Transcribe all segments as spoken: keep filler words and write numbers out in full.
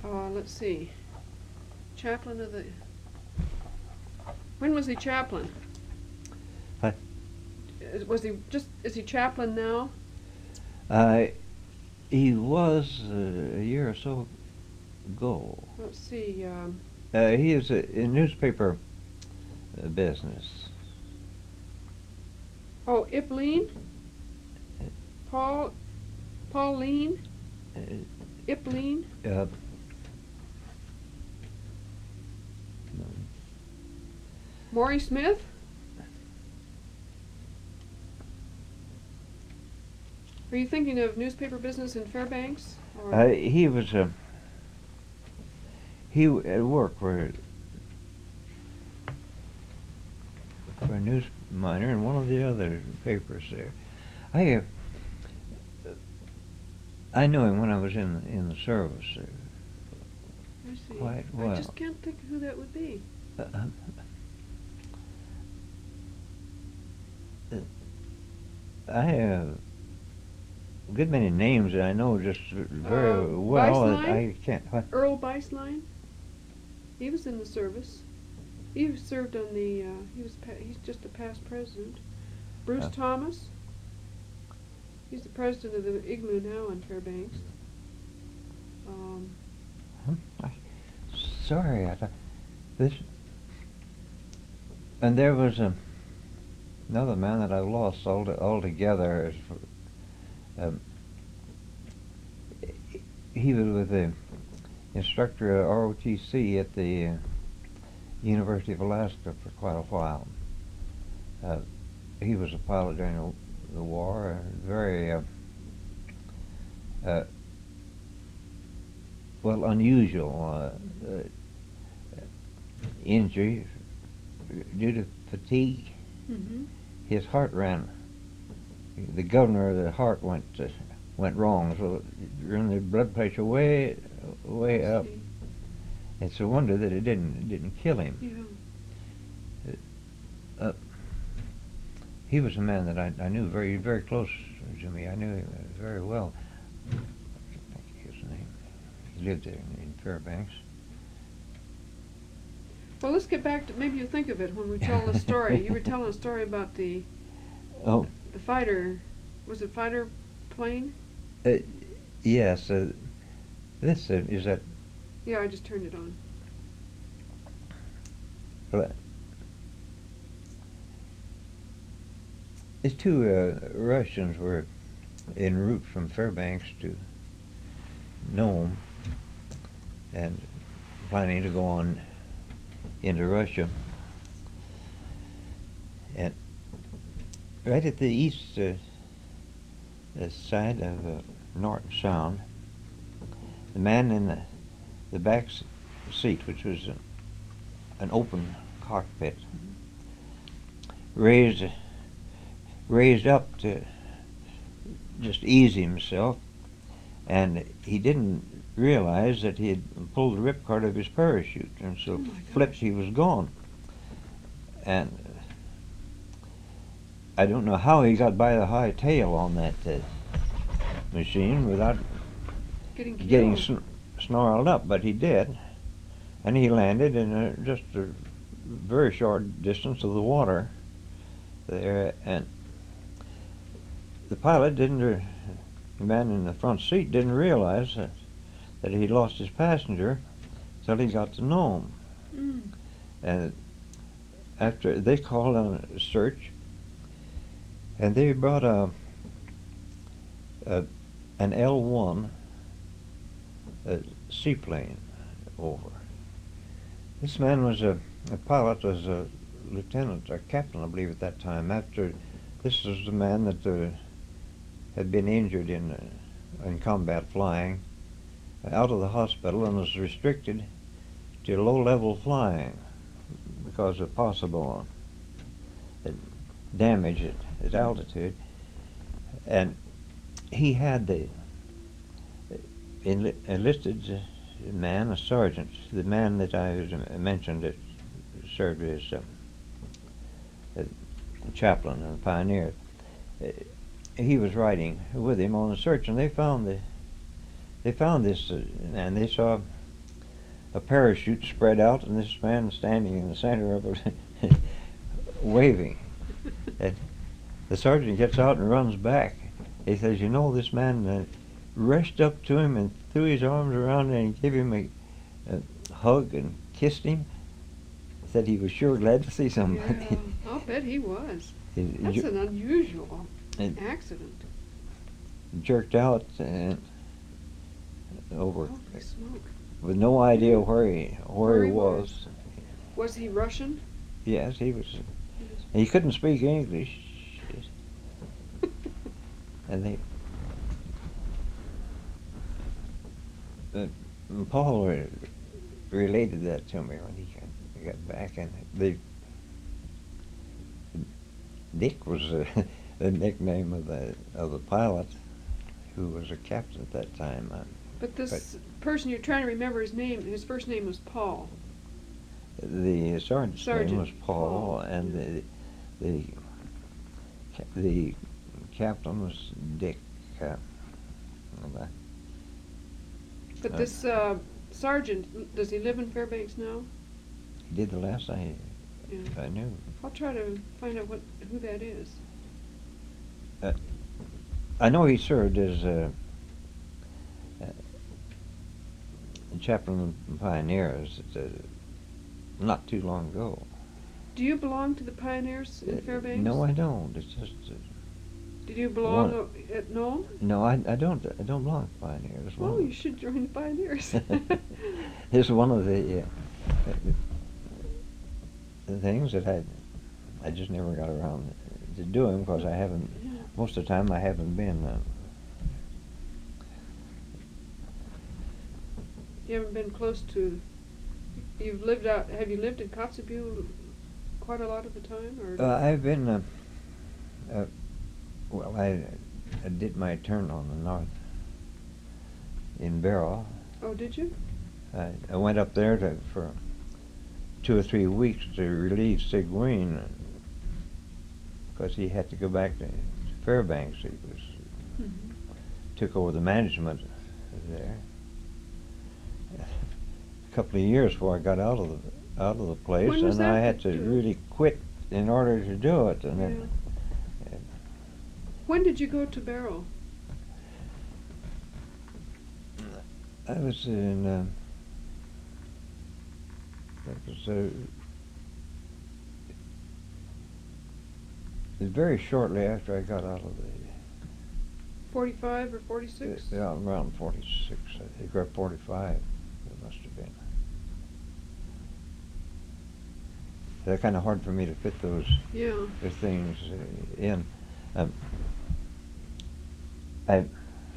Uh, let's see. Chaplain of the. When was he chaplain? What? Is- Was he just? Is he chaplain now? Uh, he was uh, a year or so ago. Let's see. Um, Uh, he is a, in newspaper uh, business. oh, Ipleen. Paul. Pauline. Uh, Ipleen. uh, Maury Smith. Are you thinking of newspaper business in Fairbanks? Or uh, he was a. He w- at work for for a news miner in one of the other papers there. I uh, I knew him when I was in in the service there. I see. Quite I well. just can't think of who that would be. Uh, uh, I have a good many names that I know just very Uh, well. and Weisslein? I can't. What? Earl Beislein. He was in the service. He served on the. Uh, he was. Pa- he's just a past president. Bruce Oh. Thomas. He's the president of the Igloo now in Fairbanks. Um, Hmm, I, sorry, I thought this. And there was a, another man that I lost all altogether. Is for- Um, he was with the instructor at R O T C at the uh, University of Alaska for quite a while. Uh, he was a pilot during the, the war, and very uh, uh, well unusual uh, uh, injury due to fatigue. mm-hmm. His heart ran. The governor of the heart went uh, went wrong, so it ran the blood pressure way way up. See. It's a wonder that it didn't it didn't kill him. Yeah. Uh, he was a man that I, I knew very very close to me. I knew him very well. I can't think of his name. He lived there in, in Fairbanks. Well, let's get back to. Maybe you think of it when we tell the story. You were telling a story about the Oh, the fighter. Was it fighter plane? uh, yes. Uh, this uh, is that. Yeah, I just turned it on. Well, these two uh, Russians were en route from Fairbanks to Nome and planning to go on into Russia. And right at the east uh, uh, side of uh, Norton Sound, the man in the, the back s- seat, which was an, an open cockpit, raised raised up to just ease himself, and he didn't realize that he had pulled the ripcord of his parachute, and so Oh my flips he was gone. And I don't know how he got by the high tail on that uh, machine without Getting killed. getting sn- snarled up, but he did, and he landed in a, just a very short distance of the water there, and the pilot didn't, re- the man in the front seat didn't realize that, that he'd lost his passenger till he got to Nome. Mm. And after they called on a search, and they brought a, a an L one a seaplane over. This man was a, a pilot, was a lieutenant or captain, I believe, at that time. After this was the man that uh, had been injured in uh, in combat flying, out of the hospital, and was restricted to low-level flying because of possible uh, damage at, at altitude. And he had the enli- enlisted uh, man, a sergeant, the man that I was, uh, mentioned that served as uh, a chaplain and pioneer. Uh, he was riding with him on the search, and they found the they found this, uh, and they saw a parachute spread out, and this man standing in the center of it, waving. And the sergeant gets out and runs back. He says, "You know, this man uh, rushed up to him and threw his arms around him and gave him a, a hug and kissed him. Said he was sure glad to see somebody." Yeah, I'll bet he was. He That's jer- an unusual and accident. jerked out and over Holy smoke. with no idea where he where, Where he he was. Was he Russian? Yes, he was. He was- He couldn't speak English, and they. Uh, Paul re- related that to me when he got, he got back, and the Dick was uh, the nickname of the of the pilot, who was a captain at that time. Uh, But this person you're trying to remember his name, his first name was Paul. the sergeant's Sergeant name was Paul, Paul, and yeah. the the ca- the captain was Dick. Uh, and, uh, But Uh, this uh, sergeant, does he live in Fairbanks now? he did the last I Yeah. I knew. I'll try to find out what who that is. Uh, I know he served as uh, uh, chaplain of pioneers uh, not too long ago. Do you belong to the Pioneers in Uh, Fairbanks? No, I don't. It's just uh, Did you belong One- o- at Nome? no, I, I don't. I don't belong to pioneers. Oh, One- you should join the Pioneers. It's one of the, uh, the things that I I just never got around to doing because I haven't. Yeah. Most of the time, I haven't been. Uh, You haven't been close to. You've lived out. Have you lived in Kotzebue quite a lot of the time, or? uh, I've been. Uh, uh, well, I, I did my turn on the north in Barrow. Oh, did you? I, I went up there to, for two or three weeks to relieve Sigween because he had to go back to Fairbanks. He was Mm-hmm. took over the management there. A couple of years before I got out of the out of the place, When was and I that had to that you- really quit in order to do it. And then, When did you go to Barrow? I was in. Uh, that was uh, it was very shortly after I got out of the. Forty-five or forty-six? Yeah, around forty-six, I think, or forty-five. It must have been. They're kind of hard for me to fit those. Yeah. Those things uh, in. Um, I.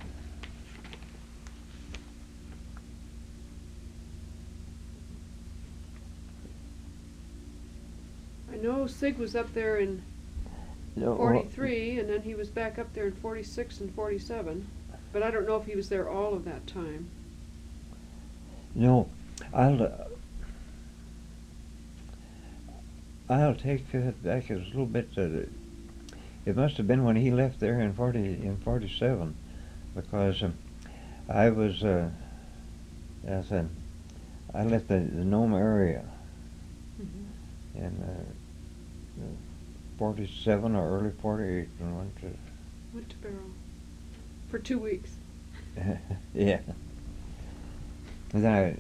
I know Sig was up there in No, well, forty-three, and then he was back up there in forty-six and forty-seven. But I don't know if he was there all of that time. No, I'll. Uh, I'll take that back a little bit. Uh, it must have been when he left there in forty in forty-seven, because um, I was. Uh, as I said, I left the, the Nome area Mm-hmm. in uh, forty-seven or early forty-eight and went to. Went to Barrow for two weeks. Yeah. And then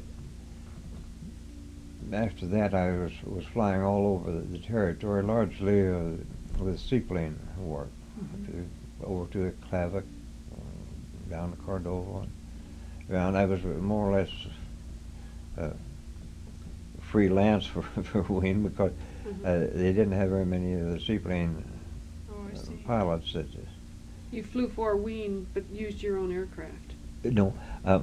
I, after that, I was was flying all over the, the territory, largely uh, with seaplane work, Mhm. to, over to the Clavic, uh, down to Cordova, and around. I was more or less uh, freelance for for Wien because Mhm. uh, they didn't have very many of the seaplane Oh, I uh, see. pilots that. Uh, You flew for Wien, but used your own aircraft. No, uh,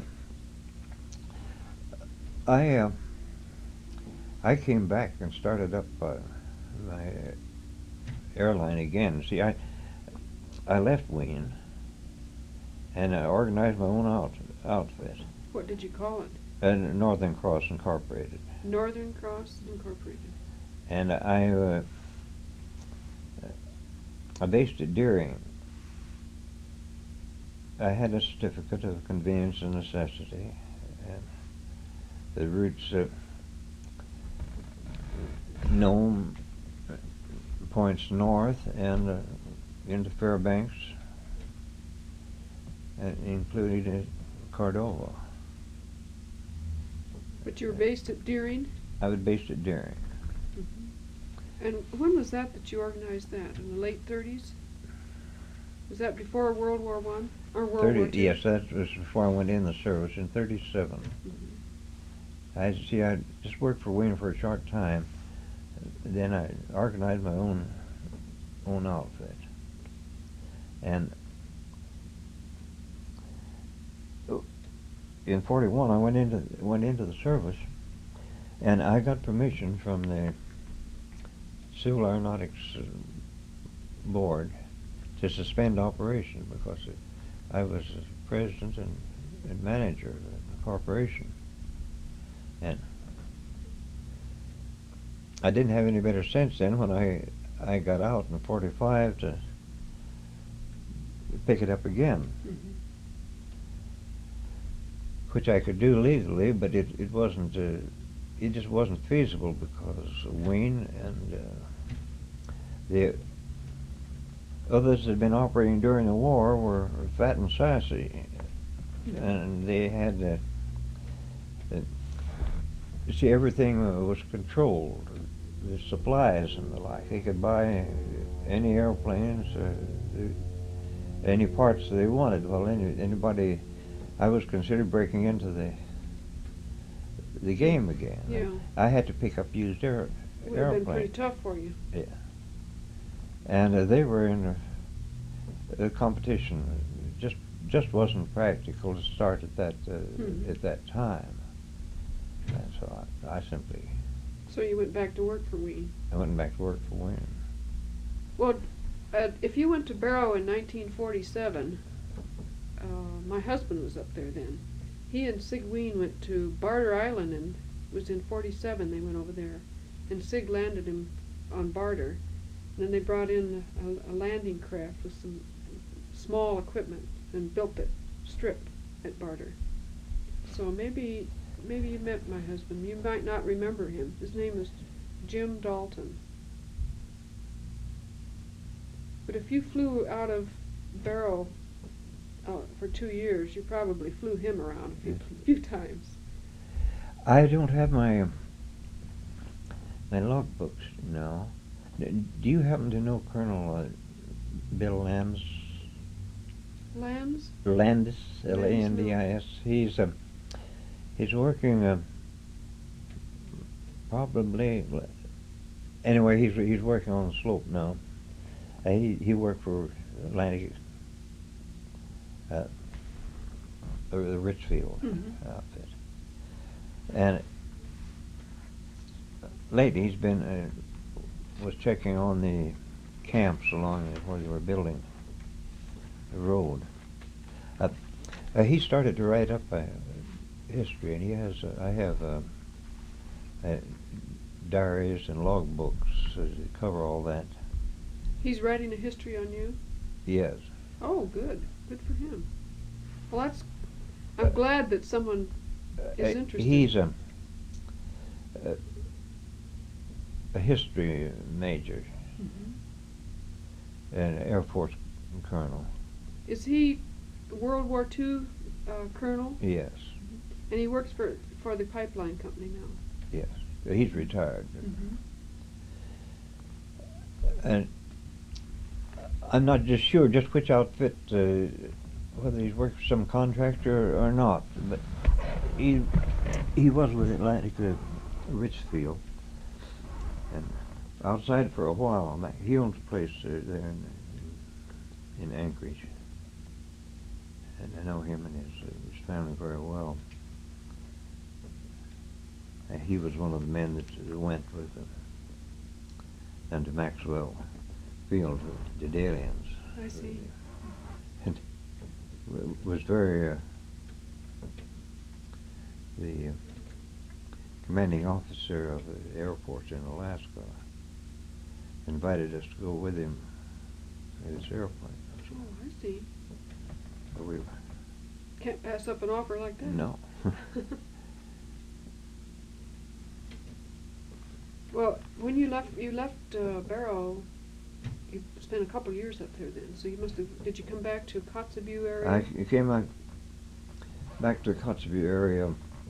I uh, I came back and started up uh, my airline again. See, I I left Wien and I organized my own out, outfit, What did you call it? and Northern Cross Incorporated, Northern Cross Incorporated. and I uh, I based at Deering. I had a certificate of convenience and necessity, and the routes uh, Nome points north and uh, into Fairbanks, and including uh, Cordova. But you were based at Deering? I was based at Deering. Mm-hmm. And when was that that you organized that? In the late thirties? Was that before World War One or World thirty, War Two? yes, that was before I went in the service in thirty-seven. Mm-hmm. I see. I just worked for Wayne for a short time. Then I organized my own own outfit, and in forty-one I went into went into the service, and I got permission from the Civil Aeronautics Board to suspend operation because I was president and, and manager of the corporation, and I didn't have any better sense then when I I got out in forty-five to pick it up again. Mm-hmm. Which I could do legally, but it, it wasn't, uh, it just wasn't feasible because Wayne and uh, the others that had been operating during the war were fat and sassy, Mm-hmm. and they had, uh, uh, see, everything was controlled, the supplies and the like. They could buy any airplanes, uh, any parts they wanted. Well, any, anybody. I was considered breaking into the the game again. Yeah. I had to pick up used air, It would have airplanes. been pretty tough for you. Yeah. And uh, they were in a, a competition. It just just wasn't practical to start at that uh, Mhm. at that time. And so I, I simply So you went back to work for Wayne. I went back to work for Wayne. Well, uh, if you went to Barrow in nineteen forty-seven, uh, my husband was up there then. He and Sig Ween went to Barter Island, and it was in forty-seven they went over there. And Sig landed him on Barter. And then they brought in a, a landing craft with some small equipment and built it strip at Barter. So maybe maybe you met my husband. You might not remember him. His name is Jim Dalton. But if you flew out of Barrow uh, for two years, you probably flew him around a few, Yes. few times. I don't have my my logbooks now. D- Do you happen to know Colonel uh, Bill Lambs? Lambs? Landis, L A N D I S. He's uh, he's working uh, probably anyway. He's he's working on the slope now. Uh, he he worked for Atlantic, uh, the, the Richfield Mhm. outfit, and lately he's been uh, was checking on the camps along the, where they were building the road. Uh, uh, he started to write up a history, and he has. Uh, I have uh, uh, diaries and logbooks uh, that cover all that. He's writing a history on you? Yes. Oh, good. Good for him. Well, that's... I'm glad that someone is Uh, interested. He's a, a a history major, Mhm. an Air Force colonel. Is he World War Two uh, colonel? Yes, And he works for for the pipeline company now. yes. He's retired, Mm-hmm. and I'm not just sure just which outfit, uh, whether he's worked for some contractor or not. But he he was with Atlantic uh, Richfield, and outside for a while. He owns a place uh, there in, in Anchorage, and I know him and his, uh, his family very well. And he was one of the men that went with them down to Maxwell Field, the dead ends. I see. And w- was very uh, the uh, commanding officer of the Air Force in Alaska invited us to go with him in his airplane. Oh, I see. So we Can't pass up an offer like that. no. Well, when you left, you left uh, Barrow, you spent a couple of years up there then, so you must have, did you come back to Kotzebue area? I c- came back, back to the Kotzebue area.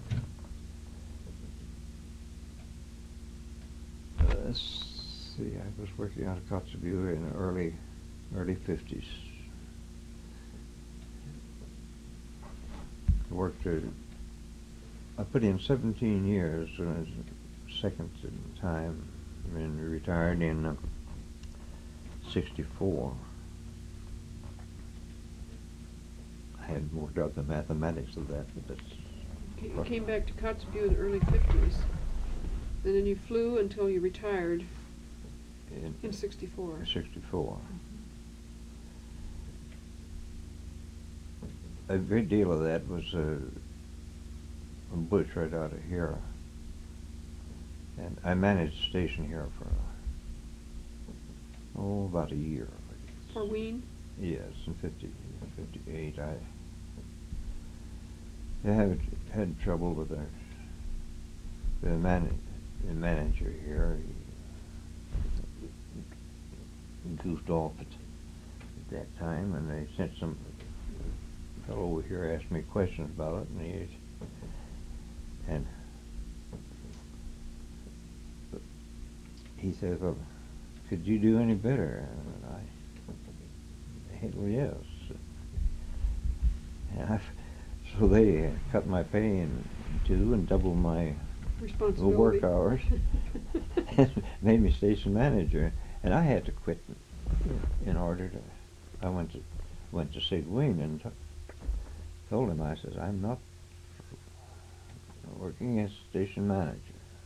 Uh, let's see, I was working out of Kotzebue in the early, early fifties. I worked, uh, I put in seventeen years when I was second in time, and retired in uh, sixty-four. I hadn't worked out the mathematics of that, but that's... You came back to Kotzebue in the early fifties, and then you flew until you retired in, in sixty-four. sixty-four. A great deal of that was uh, a bush right out of here. And I managed the station here for, oh, about a year. For Wien? Yes, in fifty, fifty-eight, I, I had, had trouble with the, the, man, the manager here. He goofed off at, at that time, and they sent some fellow over here asked me questions about it, and he, and he said, well, could you do any better? And I, hell yes. And I, so they cut my pay in two and doubled my Responsibility. work hours and made me station manager. And I had to quit in order to, I went to, went to Seguin and t told him, I said, I'm not working as station manager.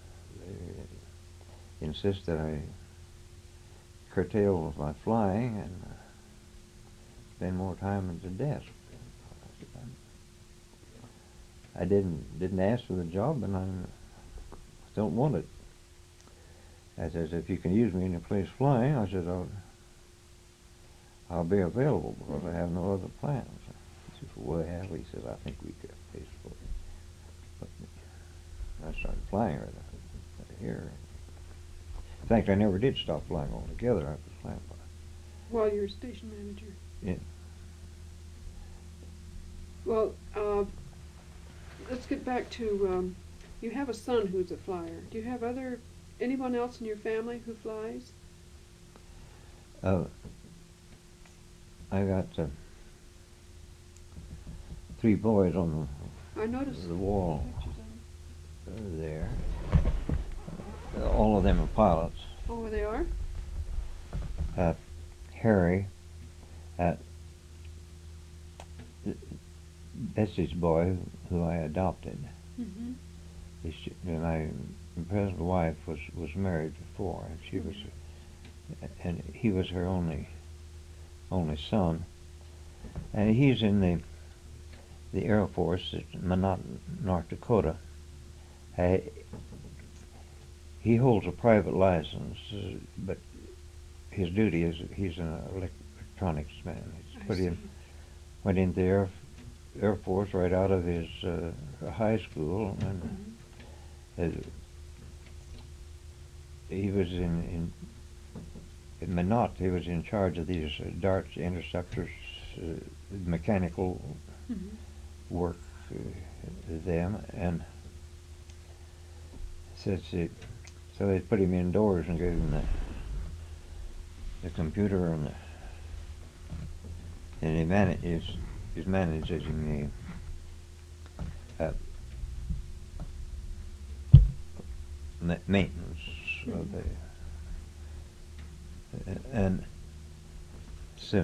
They insist that I curtail my flying and uh, spend more time at the desk. I, said, I didn't didn't ask for the job, and I don't want it. I said, if you can use me in a place flying, I said, I'll, I'll be available because I have no other plans. He said, well, he said, I think we could pay for it. But I started flying right, right here. In fact, I never did stop flying altogether. I was flying by. While you were station manager. Yeah. Well, uh, let's get back to, um, you have a son who's a flyer. Do you have other, anyone else in your family who flies? Uh, I got uh, three boys on the, I noticed the wall pictures of them. uh, there. Uh, all of them are pilots. Oh, they are? Uh, Harry, uh, that's his boy who I adopted. Mm-hmm. His, my present wife was, was married before, and she was, and he was her only only son. And he's in the the Air Force at Minot, North Dakota. Uh, he holds a private license, uh, but his duty is he's an electronics man. He's I put see. in, went into the Air, Air Force right out of his uh, high school, and Mm-hmm. uh, he was in, in in Minot. He was in charge of these uh, darts interceptors, uh, mechanical Mm-hmm. work, uh, them, and said she, so they put him indoors and gave him the the computer and the, and he managed is is managing the uh, ma maintenance Mm-hmm. of the and so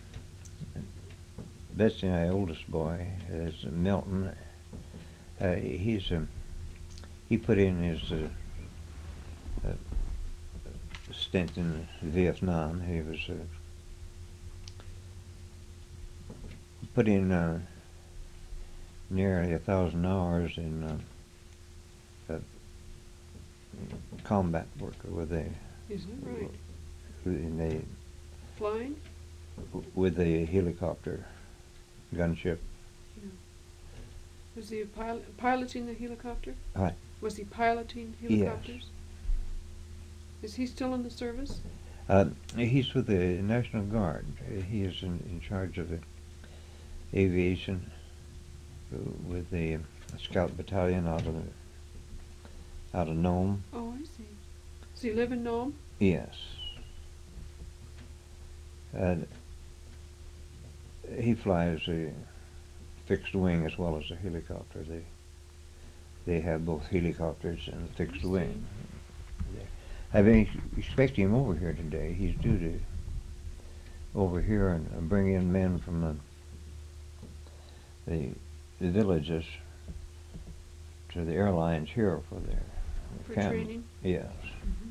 Betsy, my oldest boy, is Milton. Uh, he's um, he put in his uh, uh, stint in Vietnam. He was uh, put in uh, nearly a thousand hours in uh, uh, combat work with the Is that right? in the Flying? with the helicopter gunship. Yeah. Was he a pilot, piloting the helicopter? Right. Was he piloting Yes. helicopters? Is he still in the service? Uh, he's with the National Guard. Uh, He is in, in charge of the aviation uh, with the Scout Battalion out of the, out of Nome. Oh, I see. Does he live in Nome? Yes. And he flies a fixed wing as well as a helicopter. They they have both helicopters and I fixed see. wing. I've been ex- expecting him over here today. He's due to over here and uh, bring in men from the the, the villages to the airlines here for their For camp. training? Yes. Mhm.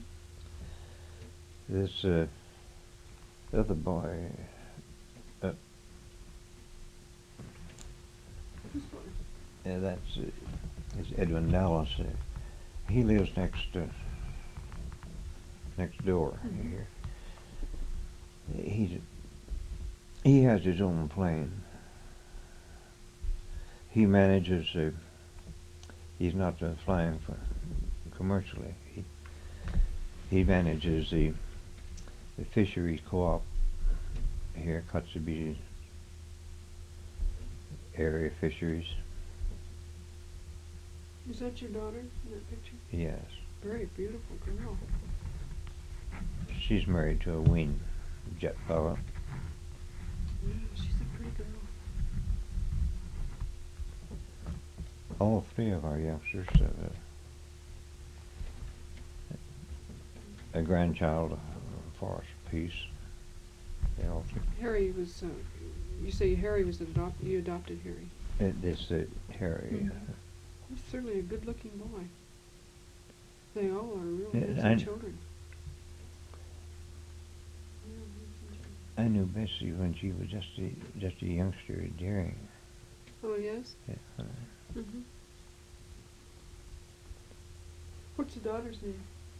This uh, other boy, uh, This one. yeah, that's uh, is Edwin Dallas. Uh, he lives next uh, next door Mhm. here. He's he has his own plane. He manages. Uh, he's not uh, flying for commercially. He he manages the the fisheries co-op here, Kotzebue area fisheries. Is that your daughter in that picture? Yes, Very beautiful girl. she's married to a Wien jet pilot. Yeah, she's a pretty girl. All three of our youngsters have a, a grandchild, uh, Forrest Peace. They all three. Harry was, uh, you say Harry was adopted, you adopted Harry. It, this uh, Harry. Mhm. He's certainly a good-looking boy. They all are real Yeah, handsome I- children. Real handsome children. I knew Bessie when she was just a just a youngster at Deering. Oh, yes? Yeah, uh, Mm-hmm. What's the daughter's name?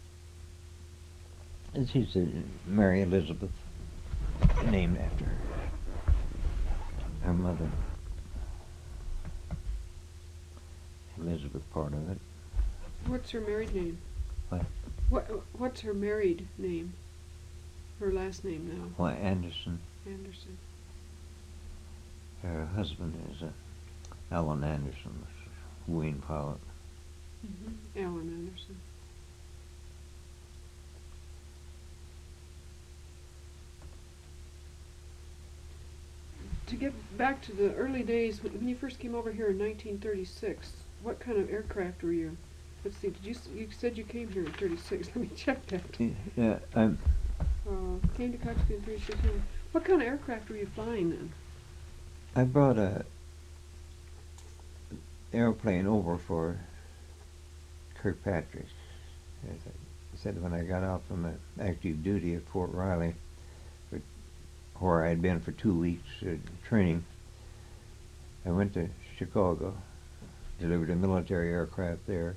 and she's uh, Mary Elizabeth, named after her, her mother. Elizabeth, part of it. What's her married name? What? What? What's her married name? Her last name now? Why, Anderson. Anderson. Her husband is uh, Alan Anderson, Wien pilot. Mm-hmm. Alan Anderson. To get back to the early days, when when you first came over here in nineteen thirty-six, what kind of aircraft were you? Let's see, did you, s- you said you came here in thirty-six, let me check that. Yeah, I'm, Uh, came to Kotzebue in thirty-six. yeah. What kind of aircraft were you flying then? I brought a airplane over for Kirkpatrick. As I said, when I got out from uh, active duty at Fort Riley, for- where I had been for two weeks uh, training, I went to Chicago, delivered a military aircraft there,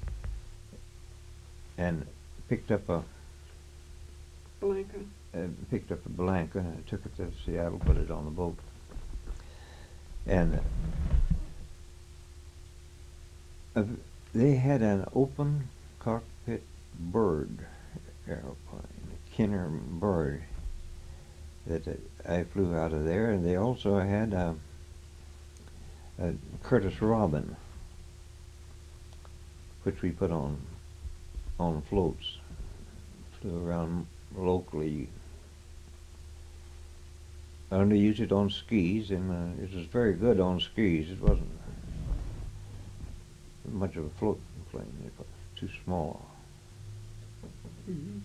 and picked up a Blanca. uh, picked up a Blanca and took it to Seattle, put it on the boat, and uh, they had an open cockpit bird airplane, Kinner Bird, that uh, I flew out of there, and they also had a, a Curtis Robin, which we put on on floats, flew around locally. I only used it on skis, and uh, it was very good on skis. It wasn't much of a float plane. It was too small. Mm-hmm.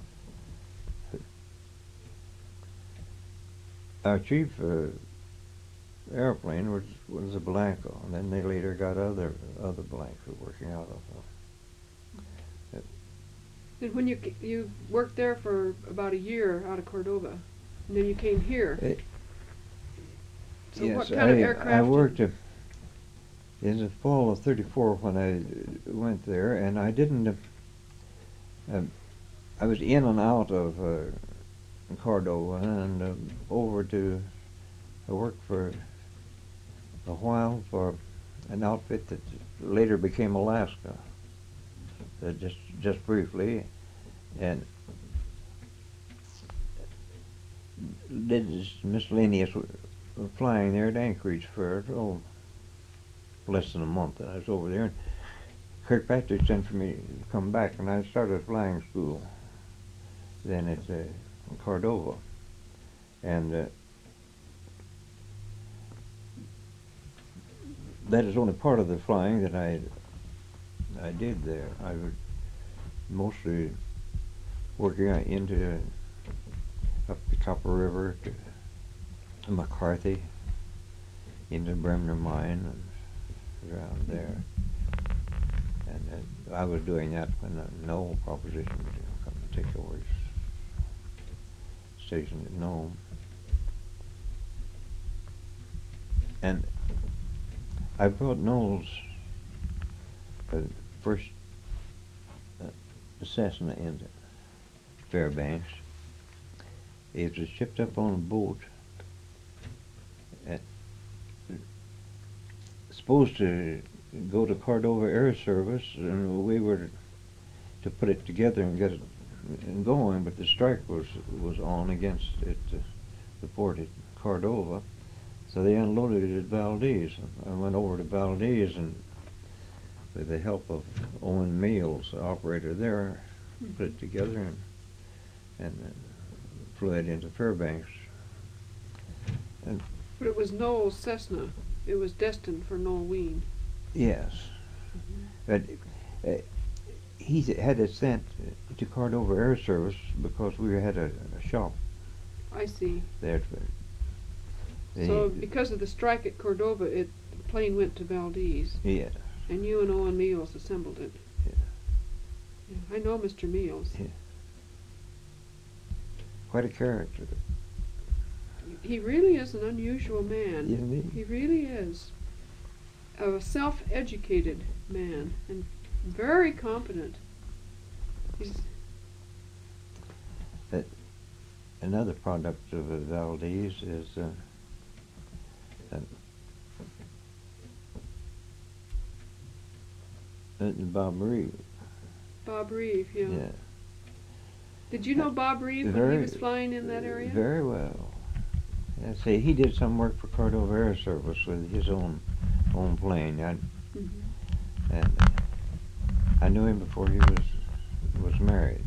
Our chief uh, airplane was was a Blanco, and then they later got other other Blancos working out of. Uh, And when you c- you worked there for about a year out of Cordova, and then you came here. It- So yes, what kind I, of aircraft? I did- worked uh, in the fall of thirty-four when I uh, went there, and I didn't. Uh, um, I was in and out of uh, Cordova and uh, over to. I worked for a while for an outfit that later became Alaska. Uh, just just briefly, and did this miscellaneous w- flying there at Anchorage for oh less than a month. And I was over there, and Kirkpatrick sent for me to come back, and I started flying school then at uh, Cordova, and uh, that is only part of the flying that I I did there. I was mostly working out into up the Copper River to McCarthy, into Bremner Mine and around there. And uh, I was doing that when the Nome proposition was going to come and take over his station at Nome. And I brought Knowles uh, first uh, Cessna into Fairbanks. It was shipped up on a boat at, supposed to go to Cordova Air Service, and we were to put it together and get it going, but the strike was was on against it, uh, the port at Cordova, so they unloaded it at Valdez. I went over to Valdez, and with the help of Owen Mills, the operator there, put it together and and uh, flew it into Fairbanks. And But it was Knowles Cessna. It was destined for Noel Ween. yes, but uh, he had it sent to Cordova Air Service because we had a, a shop I see. there. The, So because of the strike at Cordova, it the plane went to Valdez, yeah, and you and Owen Mills assembled it. Yeah. Yeah, I know Mister Mills. Yeah. Quite a character. He really is an unusual man. Isn't he? He really is. A self-educated man and very competent. He's Another product of uh, Valdez is uh, uh, uh, Bob Reeve. Bob Reeve, yeah. Yeah. Did you know Bob Reeve when he Very- was flying in that area? Very well. Yeah, see, he did some work for Cordova Air Service with his own own plane, I, Mhm. and uh, I knew him before he was was married.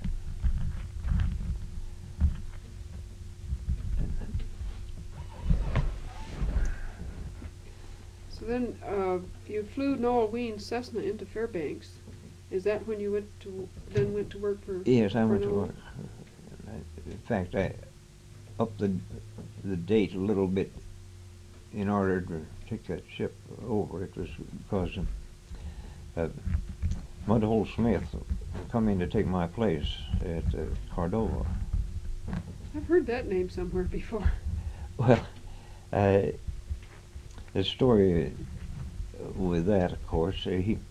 So then, uh, you flew Noel Ween's Cessna into Fairbanks. Is that when you went to then went to work for? Yes, I for went to Noel? work. In fact, I upped the the date a little bit in order to take that ship over. It was because uh, Mudhole Smith come in to take my place at uh, Cordova. I've heard that name somewhere before. Well, uh, the story with that, of course, uh, he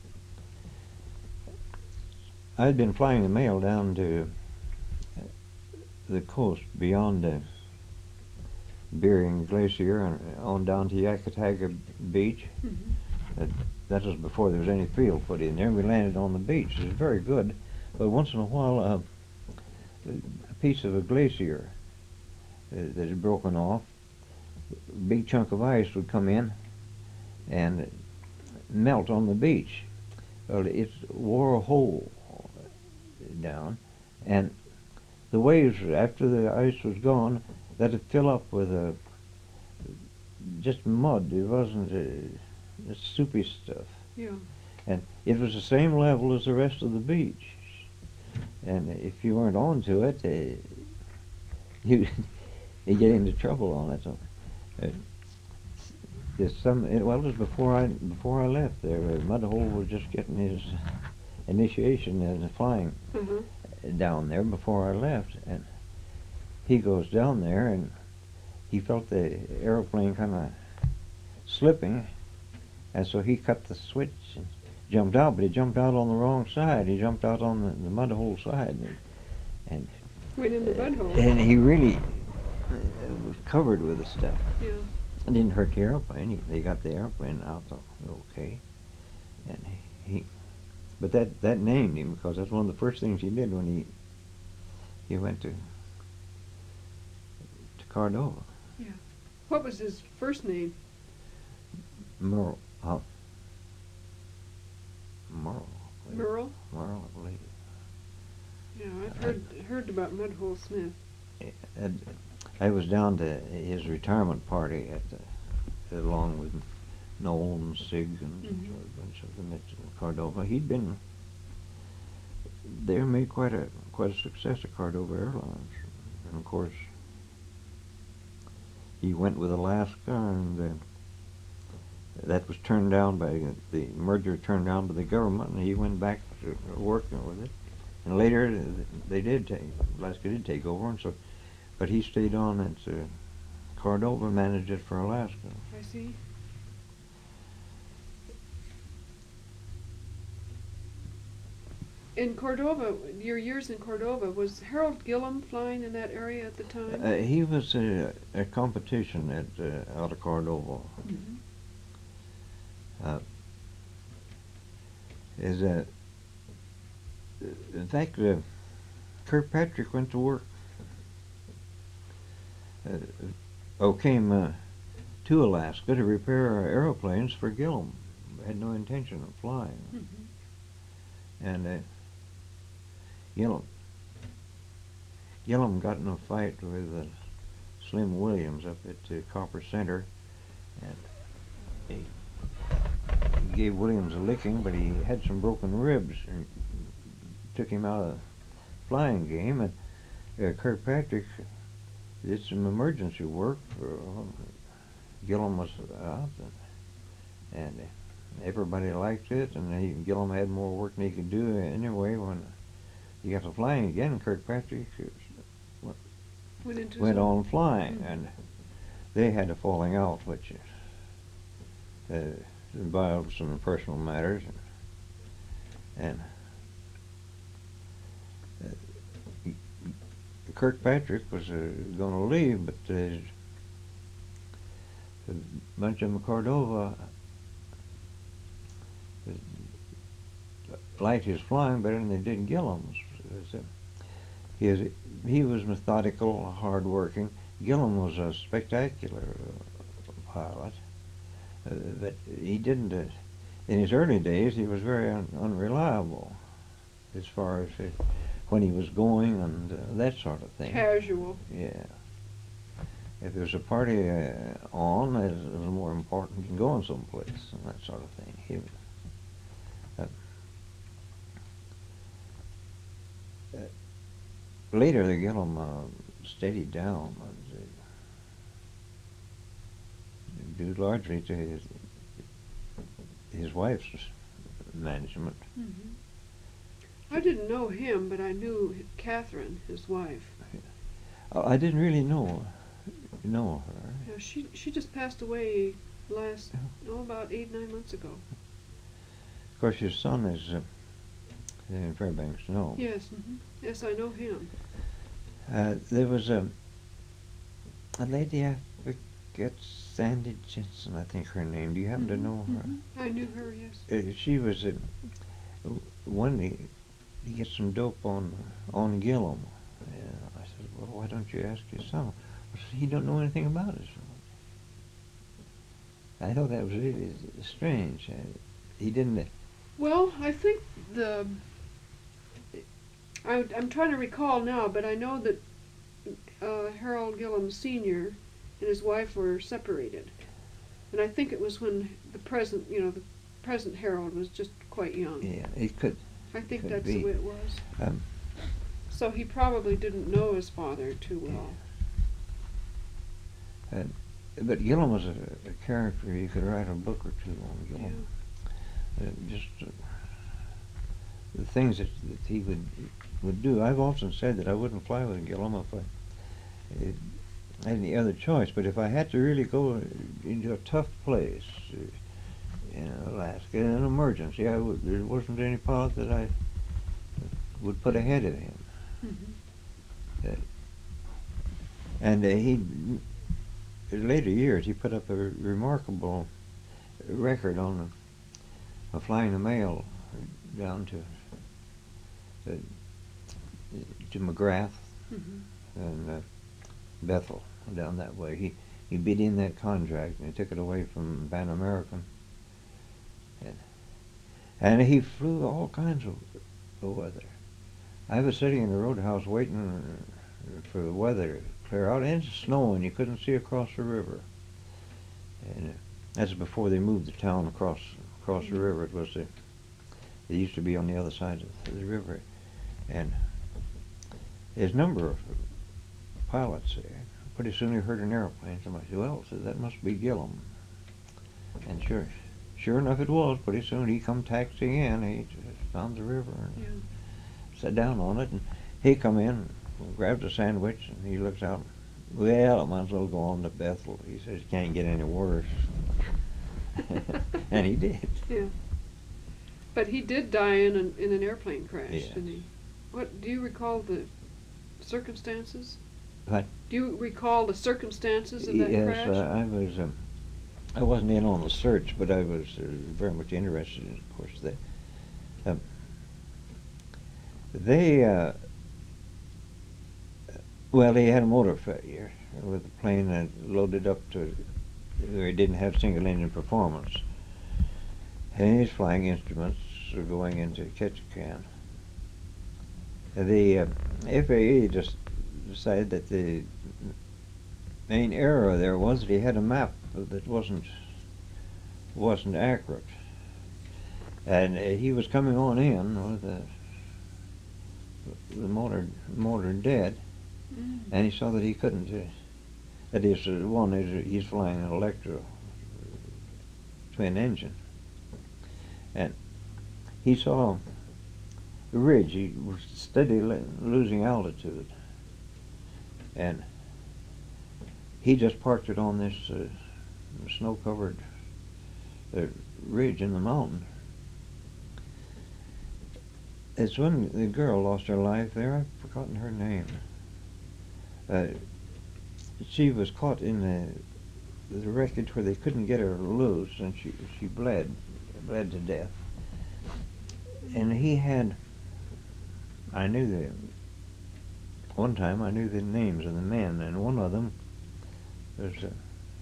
I'd been flying the mail down to the coast beyond the Bering Glacier and on down to Yakataga Beach. Mhm. That, that was before there was any field put in there. We landed on the beach. It was very good, but once in a while, uh, a piece of a glacier uh, that had broken off, a big chunk of ice would come in and melt on the beach. Well, it wore a hole down, and the waves after the ice was gone, that'd fill up with a just mud. It wasn't uh, soupy stuff, Yeah. and it was the same level as the rest of the beach. And if you weren't onto it, uh, you you get into trouble on it. So, uh, there's some. It, well, it was before I before I left there. Uh, Mudhole was just getting his initiation in flying Uh-huh. down there before I left, and he goes down there and he felt the airplane kind of slipping, and so he cut the switch and jumped out, but he jumped out on the wrong side. He jumped out on the, the mud hole side, and, and Went in the mud hole. and he really uh, was covered with the stuff. Yeah. It didn't hurt the airplane. He, they got the airplane out, so okay. And he, but that that named him because that's one of the first things he did when he he went to to Cordova. Yeah. What was his first name? Merle. Uh, Merle. I believe. Merle? Merle, I believe. Yeah, I've heard heard about Mudhole Smith. And I was down to his retirement party at the, along with Noel and Sig and Mhm. a bunch of them at Cordova. He'd been there, made quite a quite a success at Cordova Airlines, and of course he went with Alaska, and uh, that was turned down by the merger, turned down by the government, and he went back to working with it. And later they did take Alaska did take over, and so, but he stayed on at uh, Cordova, managed it for Alaska. I see. In Cordova, your years in Cordova, was Harold Gillum flying in that area at the time? Uh, he was a, a competition at uh, out of Cordova. Mhm. Uh, is that in fact, uh, Kirkpatrick went to work. Uh, oh, came uh, to Alaska to repair aeroplanes for Gillum. Had no intention of flying, Mhm. and uh, Gillum Gillum got in a fight with uh, Slim Williams up at uh, Copper Center, and he, he gave Williams a licking, but he had some broken ribs, and took him out of the flying game. And uh, Kirkpatrick did some emergency work for uh, Gillum was out, and, and uh, everybody liked it, and he, Gillum had more work than he could do anyway. When he got to flying again, Kirkpatrick uh, Went, into went some- on flying, Mhm. and they had a falling out, which uh, involved some personal matters, and, and uh, Kirkpatrick was uh, going to leave, but uh, a bunch of them in Cordova uh, liked his flying better than they did Gillum's. So his, he was methodical, hard-working. Gillum was a spectacular uh, pilot, uh, but he didn't. Uh, in his early days, he was very un- unreliable as far as uh, when he was going and uh, that sort of thing. Casual. Yeah. If there was a party uh, on, it was more important than going someplace and that sort of thing. He, uh, uh, later, the Gillum uh, steadied down, and, uh, due largely to his his wife's management. Mhm. I didn't know him, but I knew Catherine, his wife. Uh, I didn't really know know her. Yeah, she she just passed away last oh about eight nine months ago. Of course, his son is uh, in Fairbanks now. Yes, hmm yes, I know him. Uh, there was a a lady, I forget, Sandy Jensen, I think her name. Do you happen to Mhm, know her? mhm. I knew her. Yes. Uh, she was uh, one day he get some dope on on Gillum. And I said, well, why don't you ask your son? I said, he don't know anything about it. I thought that was really strange. Uh, he didn't. Uh, Well, I think the. I, I'm trying to recall now, but I know that uh, Harold Gillum Senior and his wife were separated, and I think it was when the present, you know, the present Harold was just quite young. yeah, it could. I think could that's be. the way it was. Um, So he probably didn't know his father too well. Uh, but Gillum was a, a character. You could write a book or two on Gillum. Uh, just uh, the things that, that he would would do. I've often said that I wouldn't fly with Gillum if I uh, had any other choice. But if I had to really go into a tough place, uh, in Alaska, in an emergency, I would, there wasn't any pilot that I would put ahead of him. Mm-hmm. Uh, and uh, he, in later years, he put up a remarkable record on a, a flying the mail down to uh, to McGrath Mhm. and uh, Bethel down that way. He he bid in that contract and he took it away from Pan American, and and he flew all kinds of weather. I was sitting in the roadhouse waiting for the weather to clear out, and it's snowing. You couldn't see across the river, and uh, that's before they moved the town across across the river. It was the it used to be on the other side of the river, and there's a number of pilots there. Pretty soon he heard an airplane. Somebody said, "Well," said, "that must be Gillum." And sure, sure enough, it was. Pretty soon he come taxiing in. He just found the river and Yeah. sat down on it, and he come in, grabbed a sandwich, and he looks out. Well, I might as well go on to Bethel. He says, "Can't get any worse." And he did. Yeah. But he did die in an in an airplane crash, Yes. didn't he? What do you recall the circumstances? What? Do you recall the circumstances of that Yes, crash? uh, I was. Um, I wasn't in on the search, but I was uh, very much interested in, of course, that um, they. Uh, well, he had a motor failure with the plane that loaded up to where it didn't have single engine performance, and his flying instruments were going into Ketchikan. The uh, F A A just decided that the main error there was that he had a map that wasn't wasn't accurate, and uh, he was coming on in with the the motor motor dead, Mm. and he saw that he couldn't. Uh, that is, uh, one is he's flying an electro twin engine, and he saw the ridge. He was steadily losing altitude, and he just parked it on this uh, snow-covered uh, ridge in the mountain. It's when the girl lost her life there. I've forgotten her name. Uh, she was caught in the the wreckage where they couldn't get her loose, and she she bled bled to death. And he had. I knew the. One time I knew the names of the men, and one of them was. Uh,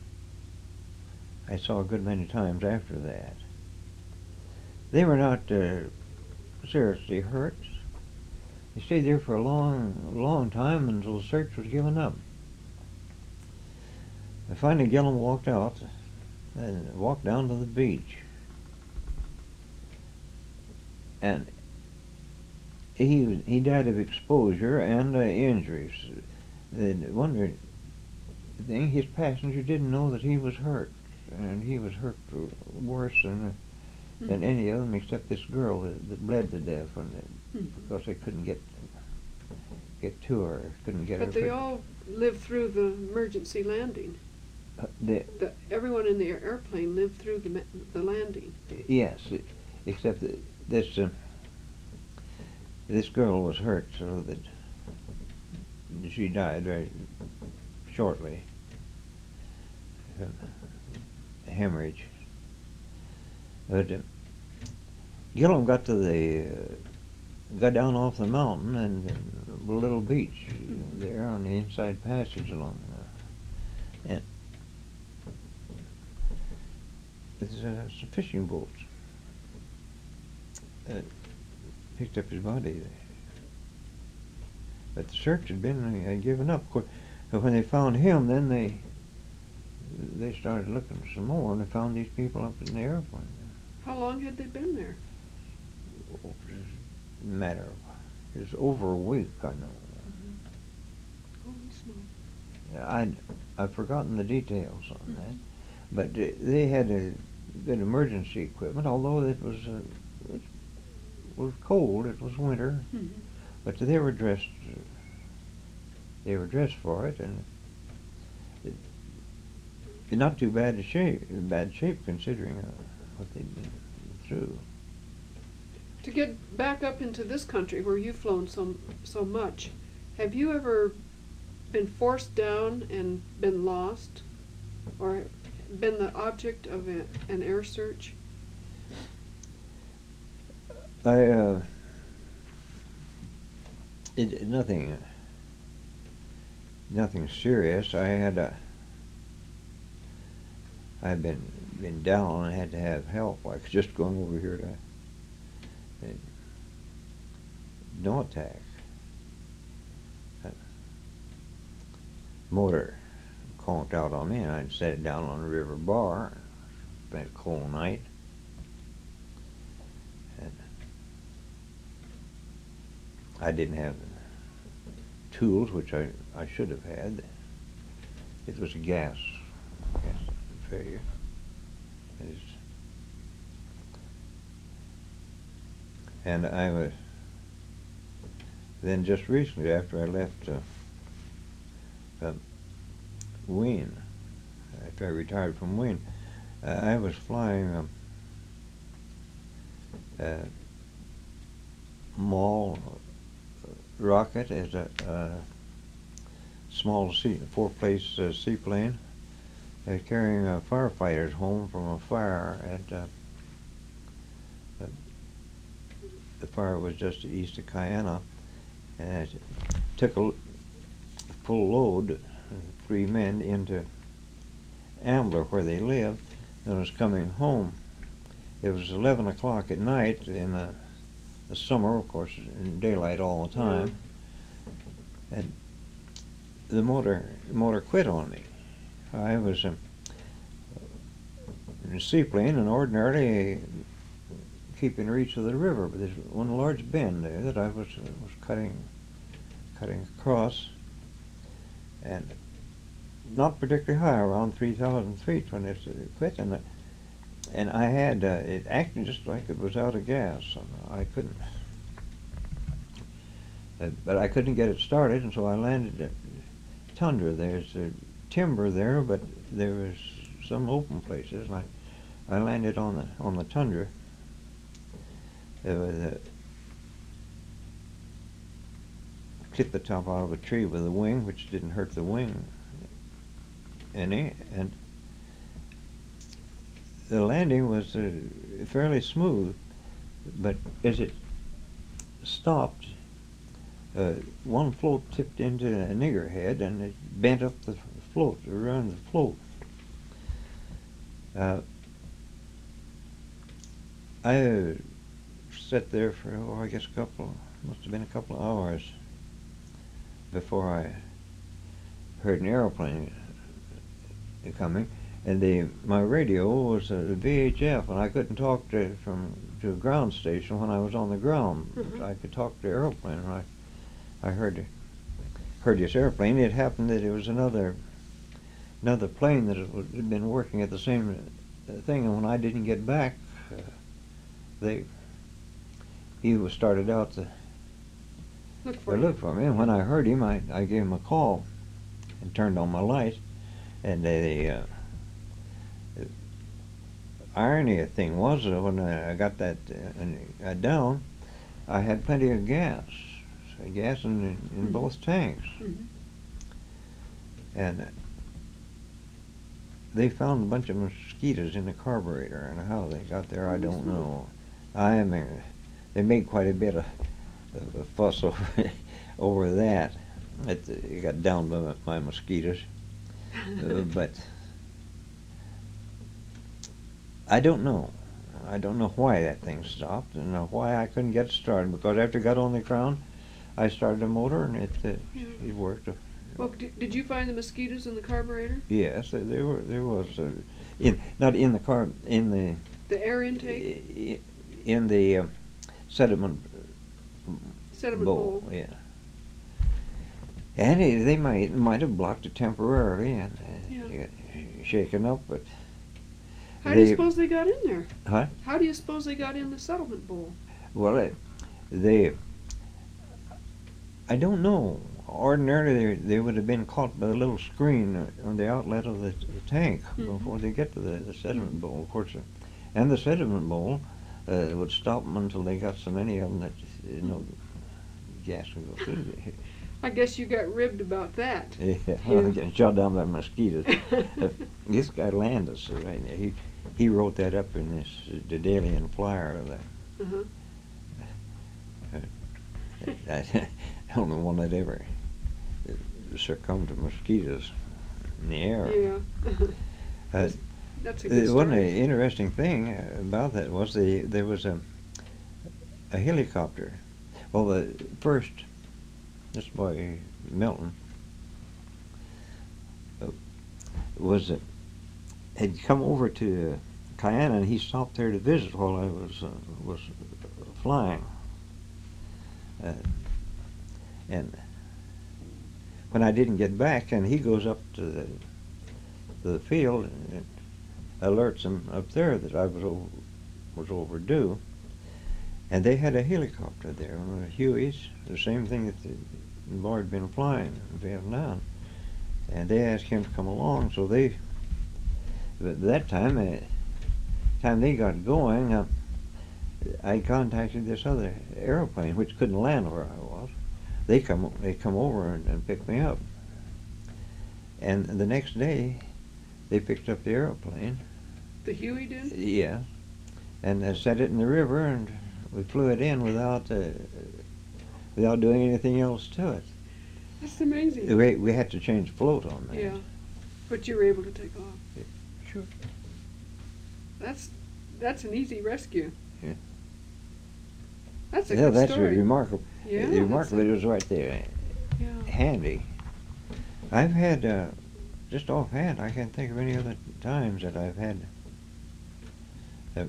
I saw a good many times after that. They were not uh, seriously hurt. They stayed there for a long, long time until the search was given up. And finally, Gillum walked out and walked down to the beach. And he he died of exposure and uh, injuries. The one thing, his passenger didn't know that he was hurt, and he was hurt worse than uh, than any of them, except this girl that, that bled to death when they, Mm. because they couldn't get get to her, couldn't get But her. they fixed. all lived through the emergency landing. Uh, the, The, everyone in the airplane lived through the ma- the landing. yes, it, except that this uh, this girl was hurt, so that she died very shortly. Uh, hemorrhage. But uh, Gillum got to the uh, got down off the mountain and uh, a little beach there on the inside passage along there. And there's uh, some fishing boats. Uh, picked up his body there. But the search had been uh, given up. Of course, when they found him, then they they started looking some more, and they found these people up in the airplane. How long had they been there? Oh, it was a matter of, it was over a week, I know. Holy smoke. I'd, I've forgotten the details on Mhm. that, but uh, they had a good emergency equipment, although it was uh, it was cold, it was winter, Mhm. but they were dressed uh, they were dressed for it, and it, in not too bad a shape, bad shape considering uh, what they'd been through. To get back up into this country where you've flown so so much, have you ever been forced down and been lost, or been the object of a, an air search? I uh, it, nothing nothing serious. I had a, I'd been been down and had to have help. I was just going over here to, uh, no attack. A motor conked out on me, and I'd set it down on the river bar. It's been a cold night. And I didn't have tools, which I, I should have had. It was a gas, gas failure. It's, and I was, then just recently after I left uh, uh, Wayne, after I retired from Wayne, uh, I was flying um, a Mall rocket as a, a small sea, four-place uh, seaplane, uh, carrying uh, firefighters home from a fire at. Uh, uh, the fire was just east of Kiana, and it took a full load, uh, three men, into Ambler where they lived, and was coming home. It was eleven o'clock at night in the, the summer, of course, in daylight all the time, yeah. And the motor motor quit on me. I was um, in a seaplane and ordinarily keeping reach of the river, but there's one large bend there that I was uh, was cutting cutting across, and not particularly high, around three thousand feet when it quit, and and I had uh, it acted just like it was out of gas, and I couldn't, uh, but I couldn't get it started, and so I landed at Tundra. There's uh, timber there, but there was some open places, and I, I landed on the on the Tundra. It was, uh, clipped the top out of a tree with a wing, which didn't hurt the wing any, and the landing was uh, fairly smooth, but as it stopped, uh, one float tipped into a niggerhead, and it bent up the float, around the float. Uh, I uh, sat there for, oh, I guess a couple, must have been a couple of hours before I heard an airplane coming, and the my radio was a V H F, and I couldn't talk to from to a ground station when I was on the ground. Mm-hmm. I could talk to the airplane, and I I heard heard this airplane. It happened that it was another another plane that had been working at the same thing, and when I didn't get back, uh, they he was started out to look for to look for me, and when I heard him, I I gave him a call and turned on my light. And the uh, irony of the thing was that when I got that uh, down, I had plenty of gas, so gas in, in mm-hmm. both tanks. Mm-hmm. And they found a bunch of mosquitoes in the carburetor, and how they got there, I don't know. I mean, they made quite a bit of, of a fuss over, over that. It, it got down by, by mosquitoes. Uh, but I don't know. I don't know why that thing stopped, and uh, why I couldn't get it started. Because after I got on the ground, I started the motor, and it uh, yeah. it worked. Well, did, did you find the mosquitoes in the carburetor? Yes, there were. There was uh, in not in the car in the the air intake in the uh, sediment sediment bowl. bowl. Yeah. And it, they might might have blocked it temporarily and uh, yeah. shaken up, but how they, do you suppose they got in there? Huh? How do you suppose they got in the settlement bowl? Well, it, they, I don't know. Ordinarily, they, they would have been caught by the little screen on the outlet of the, the tank mm-hmm. before they get to the, the sediment mm-hmm. bowl, of course. And the sediment bowl uh, would stop them until they got so many of them that you know gas would go through. I guess you got ribbed about that. Yeah, well, getting shot down by mosquitoes. uh, this guy Landis, right now, he he wrote that up in this uh, the Daily Flyer. That. Uh-huh. Uh, I, I don't know one that ever succumb to mosquitoes in the air. Yeah. Uh, That's a good uh, one story. interesting thing about that was the there was a a helicopter. Well, the first, this boy Milton uh, was uh, had come over to uh, Cayenne, and he stopped there to visit while I was uh, was flying. Uh, and when I didn't get back, and he goes up to the to the field and alerts him up there that I was over, was overdue, and they had a helicopter there, one of the Hueys, the same thing that the boy had been flying in Vietnam, and they asked him to come along. So they, at that time, uh, time they got going, uh, I contacted this other airplane which couldn't land where I was. They come they come over and, and picked me up, and the next day they picked up the airplane. The Huey did? Yeah, and uh, set it in the river, and we flew it in without uh, without doing anything else to it. That's amazing. We we had to change float on that. Yeah, but you were able to take off. Yeah, sure. That's that's an easy rescue. Yeah. That's a Yeah, good that's story. remarkable. Yeah, Uh, that's remarkable. a- It was right there, Yeah. handy. I've had uh, just offhand, I can't think of any other times that I've had uh,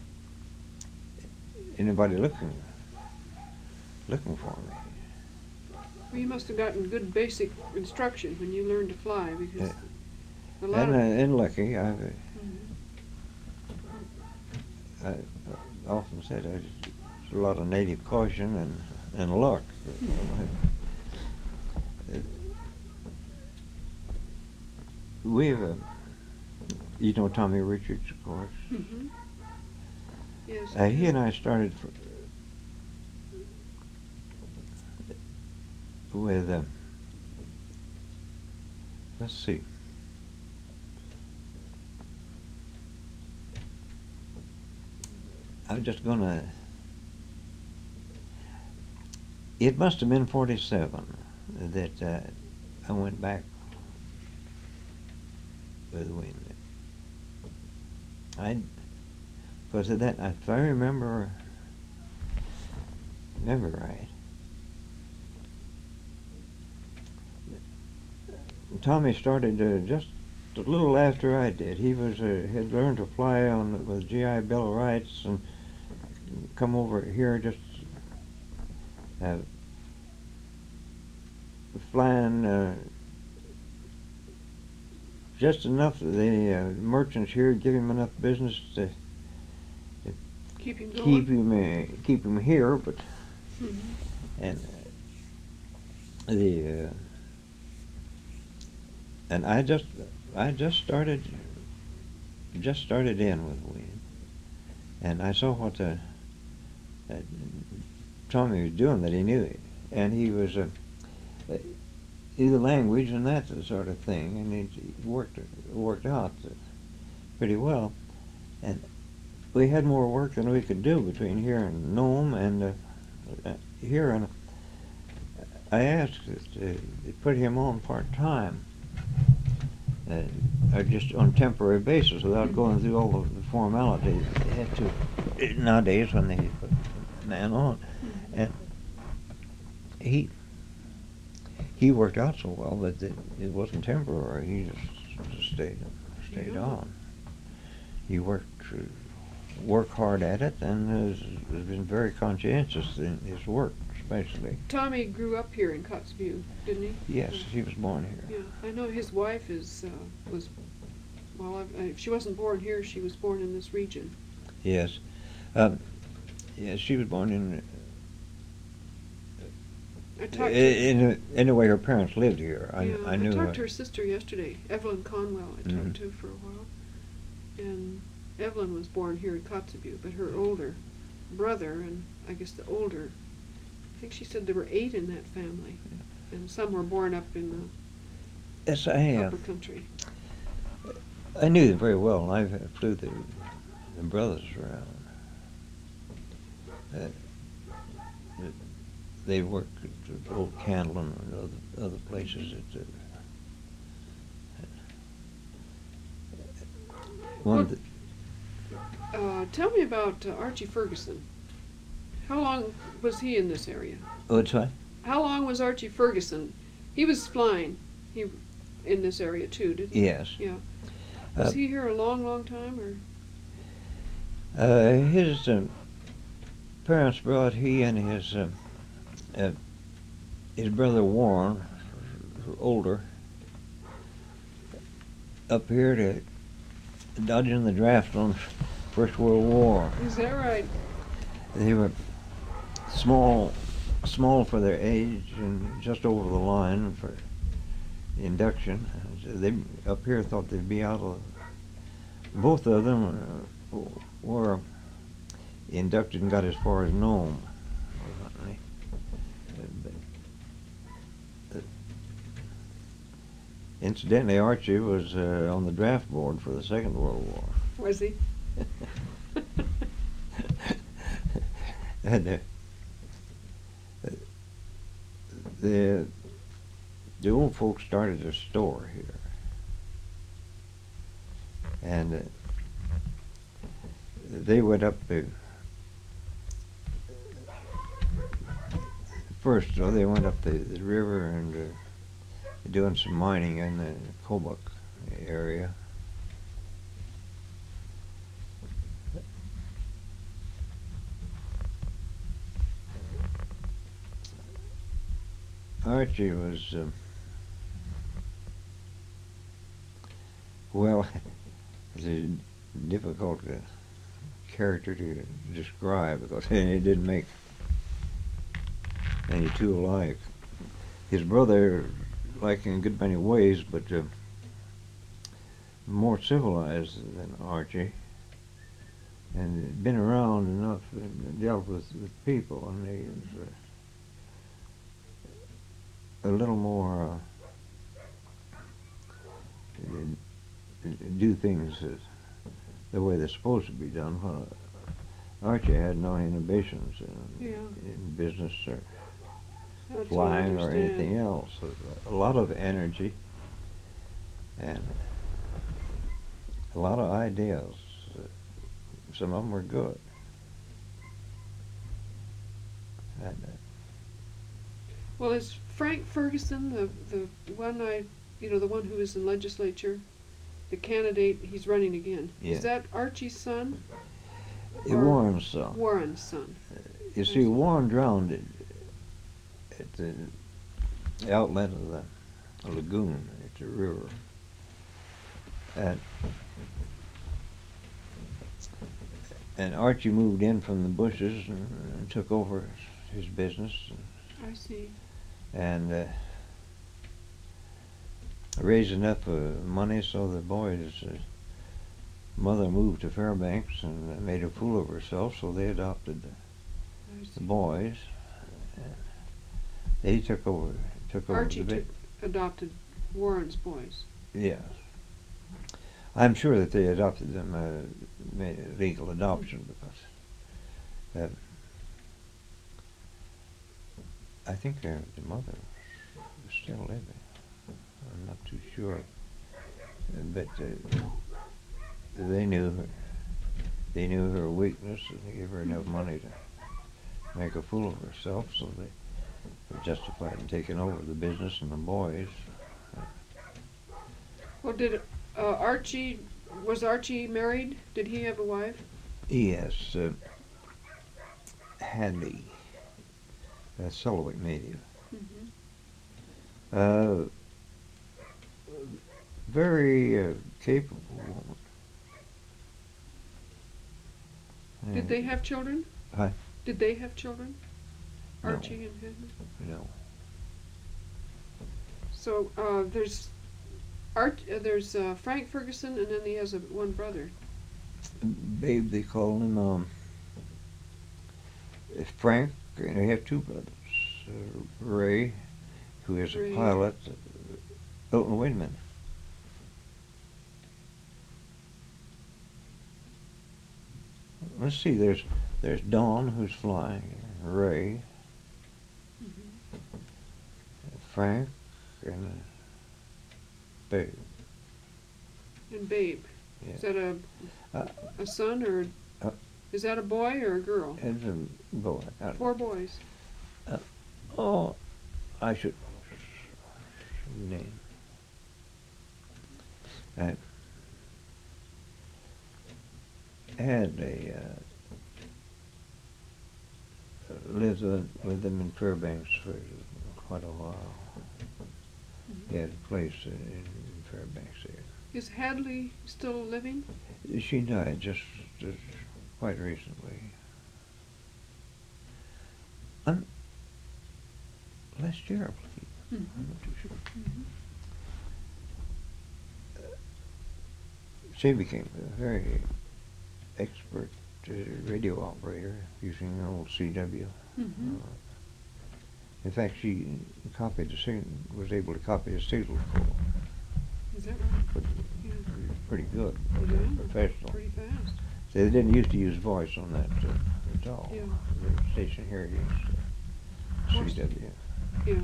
anybody looking looking for me. Well, you must have gotten good basic instruction when you learned to fly, because Yeah. a lot And, uh, of. and lucky, I've uh, Mhm. I uh, often said I just, it's a lot of native caution and, and luck. Uh, We've, uh, you know Tommy Richards, of course. Mhm. Yes. Uh, he and I started fr- with, uh, let's see. I'm just gonna, it must have been forty-seven that uh, I went back with the wind. I, because of that, if I remember, remember right, Tommy started uh, just a little after I did. He was uh, had learned to fly on with G I Bill of Rights and come over here just uh, flying uh, just enough. The uh, merchants here give him enough business to Keep him going. keep him uh, keep him here, but Mhm. and uh, the uh, and I just I just started just started in with wind, and I saw what uh, uh, Tommy was doing, that he knew it, and he was uh, uh, the language and that sort of thing, and it worked worked out uh, pretty well, and we had more work than we could do between here and Nome and uh, uh, here, and I asked to put him on part time, uh, or just on a temporary basis without going through all of the formalities they had to nowadays when they put a man on, and he he worked out so well that it, it wasn't temporary. He just, just stayed stayed Yeah. on. He worked. Uh, work hard at it, and has, has been very conscientious in his work, especially. Tommy grew up here in Kotzebue, didn't he? Yes, he was born here. Yeah, I know his wife is uh, was. Well, I, I, if she wasn't born here, she was born in this region. Yes. Um, yes, she was born in, I talked to, in, anyway, her parents lived here. I, yeah, I knew talked her. to her sister yesterday, Evelyn Conwell. I talked Mhm. to for a while, and Evelyn was born here in Kotzebue, but her older brother, and I guess the older, I think she said there were eight in that family, and some were born up in Yes, I the uh, upper country. I knew them very well. I flew the, the brothers around. Uh, they worked at Old Candlin and other, other places. That, uh, one Well, of the, Uh, tell me about uh, Archie Ferguson. How long was he in this area? what's that? How long was Archie Ferguson? He was flying. He in this area too, didn't he? Yes. Yeah. Was Uh, he here a long, long time, or? Uh, his uh, parents brought he and his uh, uh, his brother Warren, older, up here to dodging the draft on First World War. Is that right? They were small, small for their age and just over the line for induction. They up here thought they'd be out of. Both of them uh, were inducted and got as far as Nome. Incidentally, Archie was uh, on the draft board for the Second World War. Was he? And uh, the the old folks started a store here, and uh, they went up to first. So they went up the, the river and uh, doing some mining in the Kobuk area. Archie was, um, well, it's a difficult uh, character to describe because he didn't make any two alike. His brother, like in a good many ways, but uh, more civilized than Archie, and been around enough and dealt with, with people, and he was uh, a little more uh, do things uh, the way they're supposed to be done. Well, Archie had no inhibitions in, Yeah. in business or That's flying what I or anything understand. else. A lot of energy and a lot of ideas. Some of them were good. And, uh, Well, is Frank Ferguson the the one I, you know, the one who is in legislature, the candidate? He's running again. Yeah. Is that Archie's son? it Or Warren's son. Warren's son. You see, Warren drowned it at the outlet of the lagoon at the river. And, and Archie moved in from the bushes and, and took over his business I see. and uh, raised enough uh, money so the boys' uh, mother moved to Fairbanks and made a fool of herself, so they adopted I the see. boys. They took over, took over Archie the took, bit. adopted Warren's boys. Yes. I'm sure that they adopted them, uh, made a legal adoption because uh, I think uh, the mother was still living. I'm not too sure. Uh, But uh, they knew her. They knew her weakness and they gave her enough money to make a fool of herself, so they were justified in taking over the business and the boys. Well, did uh, Archie, was Archie married? Did he have a wife? Yes, uh, Hadley, a Selawik native. Mm-hmm. Uh, very uh, capable woman. Did they have children? Huh? Did they have children? No. Archie and Hadley? No. So uh, there's Art, uh, there's uh, Frank Ferguson, and then he has a, one brother. Babe, they call him. Um, uh, Frank, and they have two brothers. Uh, Ray, who is Ray. a pilot. Oh, no, wait a minute. Let's see. There's there's Dawn, who's flying. Ray. Mm-hmm. Frank and uh, Babe. And Babe. Yeah. Is that a Uh, a son or uh, is that a boy or a girl? It's a boy. Uh, Four boys. Uh, oh, I should name. I had a uh, lived with, with them in Fairbanks for quite a while. Mm-hmm. He had a place in, in Fairbanks there. Is Hadley still living? She died just, just quite recently. I'm last year, I believe. Mm-hmm. I'm not too sure. Mm-hmm. She became a very expert uh, radio operator using an old C W. Mm-hmm. Uh, in fact, she copied the signal, was able to copy a signal call. Is that right? Pretty, Yeah. pretty good, Yeah. professional. Pretty fast. They didn't used to use voice on that uh, at all. Yeah. The station here used uh, Most- C W. Yeah.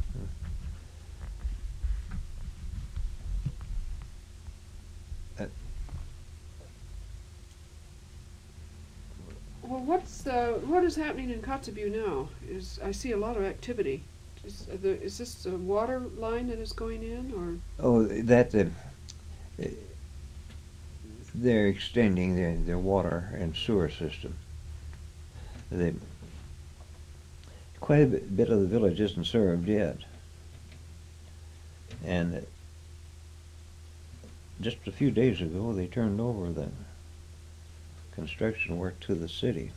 Uh, Well, what's uh, what is happening in Kotzebue now? Is I see a lot of activity. Is, uh, the, is this a water line that is going in, or Oh, that uh, uh, they're extending their, their water and sewer system. They, quite a bit, bit of the village isn't served yet, and uh, just a few days ago they turned over the construction work to the city.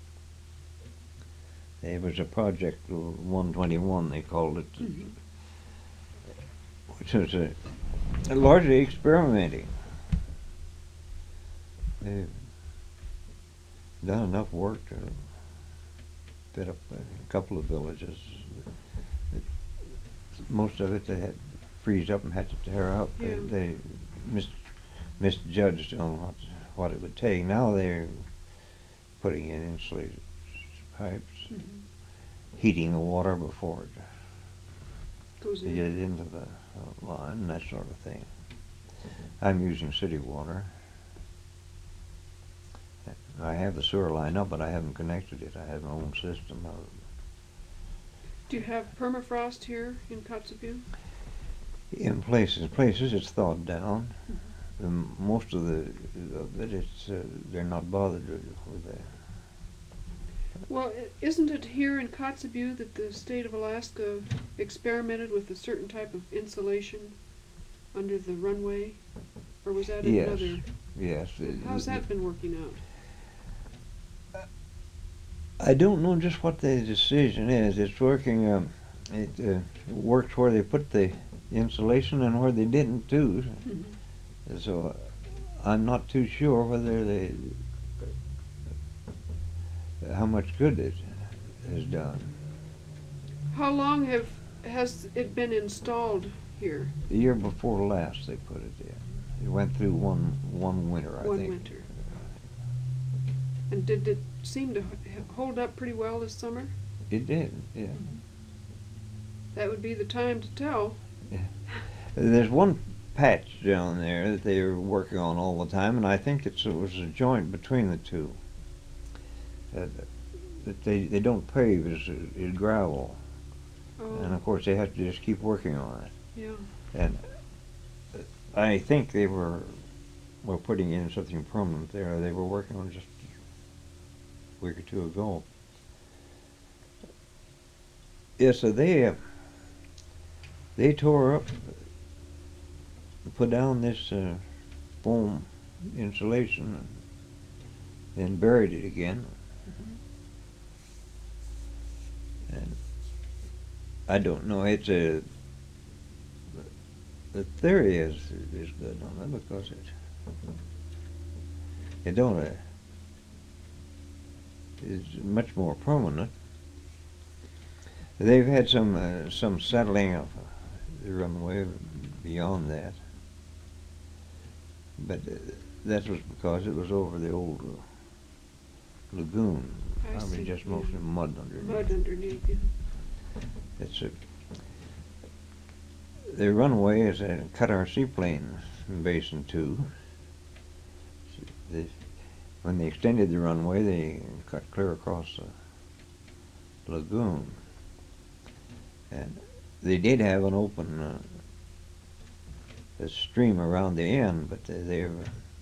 It was a project one twenty-one, they called it, Mhm. which was a, a largely experimenting. They've done enough work to fit up a couple of villages. Most of it they had freeze up and had to tear up. Yeah. They, they mis- misjudged on what what it would take. Now they're putting in insulated pipes, Mhm. heating the water before it goes to in? get it into the uh, line and that sort of thing. I'm using city water. I have the sewer line up, but I haven't connected it. I have my own system. Uh, Do you have permafrost here in Kotzebue? In places, places it's thawed down. Mhm. Um, most of the of it, it's uh, they're not bothered with that. Well, i- isn't it here in Kotzebue that the state of Alaska experimented with a certain type of insulation under the runway? Or was that in Yes. another? Yes. it- How's that been working out? I don't know just what the decision is. It's working. Um, it uh, worked where they put the insulation and where they didn't too. Mhm. So I'm not too sure whether they how much good it has done. How long have has it been installed here? The year before last they put it in. It went through one one winter, I One think. winter. And did it seem to h- hold up pretty well this summer? It did, yeah. That would be the time to tell. There's one patch down there that they're working on all the time, and I think it's, it was a joint between the two. Uh, that they, they don't pave, it's, it's gravel. And Oh, of course they have to just keep working on it. yeah. And I think they were, were putting in something permanent there. They were working on it just a week or two ago. Yeah, so they, uh, they tore up, put down this uh, foam insulation and then buried it again. And I don't know, it's a, the theory is, is good on it because it, it don't, uh, is much more permanent. They've had some, uh, some settling of the runway beyond that. But uh, that was because it was over the old uh, lagoon. I Probably see, just yeah. mostly mud underneath. Mud underneath, yeah. It's a, the runway is a Qatar seaplane base in two. The, when they extended the runway, they cut clear across the lagoon. And they did have an open uh, a stream around the end, but they they,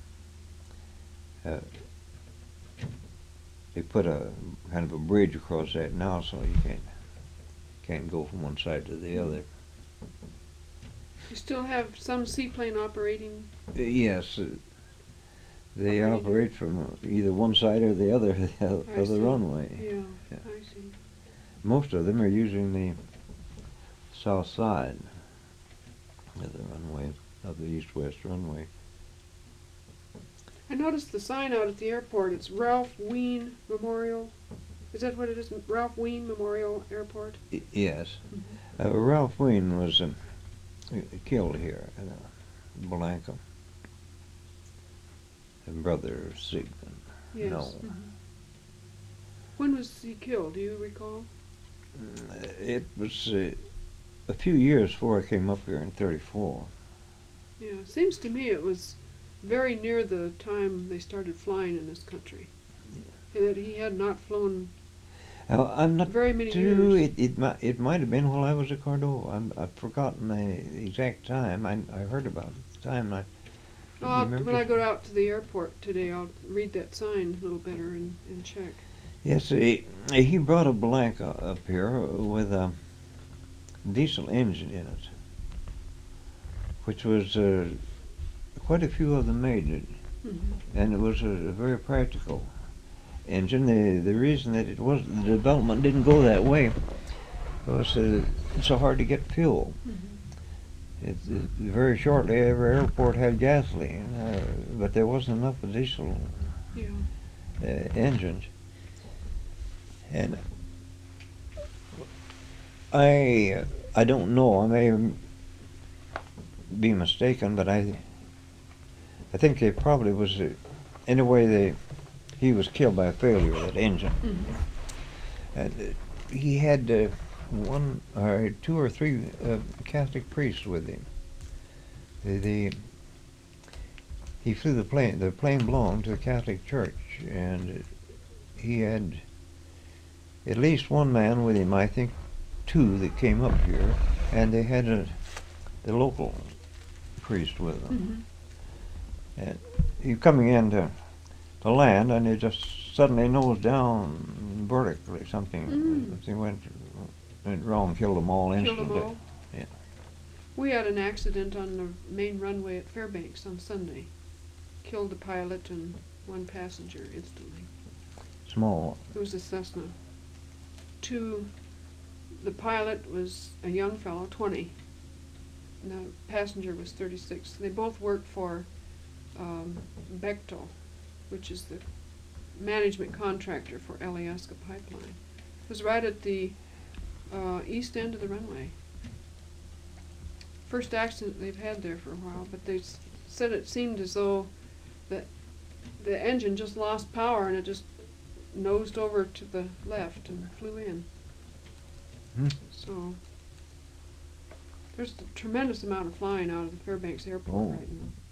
uh, they put a kind of a bridge across that now, so you can't can't go from one side to the other. You still have some seaplane operating? Uh, Yes, uh, they Operating. operate from uh, either one side or the other of I the see. runway. Yeah, Yeah. I see. Most of them are using the south side of the runway, of the east-west runway. I noticed the sign out at the airport. It's Ralph Ween Memorial. Is that what it is? Ralph Ween Memorial Airport? I- yes. Mm-hmm. Uh, Ralph Ween was um, killed here in uh, Blanca. The brother of Sigmund. Yes. No. Mhm. When was he killed? Do you recall? Uh, It was uh, a few years before I came up here in thirty-four. Yeah, it seems to me it was very near the time they started flying in this country. And that he had not flown Uh, I'm not very many too. years. It it might it might have been while I was at Cordova. I'm, I've forgotten the exact time. I I heard about it at the time. I Oh, I'll- remember. when I go out to the airport today, I'll read that sign a little better and, and check. Yes, he, he brought a Blanca up here with a diesel engine in it, which was uh, quite a few of them made it, Mm-hmm. and it was a, a very practical engine. The the reason that it was the development didn't go that way was uh, it's so hard to get fuel. Mm-hmm. It, it, very shortly, every airport had gasoline, uh, but there wasn't enough of diesel Yeah. uh, engines. And I I don't know. I may be mistaken, but I I think it probably was uh, in a way they he was killed by a failure of that engine. Mm-hmm. And uh, he had uh, one or two or three uh, Catholic priests with him. The, the he flew the plane. The plane belonged to the Catholic Church, and he had at least one man with him. I think two that came up here, and they had a the local priest with them. Mm-hmm. And he coming into the land, and they just suddenly nosed down vertically. Something Mm. something went went wrong, killed them all Killed instantly. them all? Yeah. We had an accident on the main runway at Fairbanks on Sunday. Killed the pilot and one passenger instantly. Small. It was a Cessna. Two, the pilot was a young fellow, twenty, and the passenger was thirty-six. They both worked for um, Bechtel, which is the management contractor for Alyeska Pipeline. It was right at the uh, east end of the runway. First accident they've had there for a while, but they s- said it seemed as though the, the engine just lost power and it just nosed over to the left and flew in. Hmm. So there's a tremendous amount of flying out of the Fairbanks Airport Oh. right now.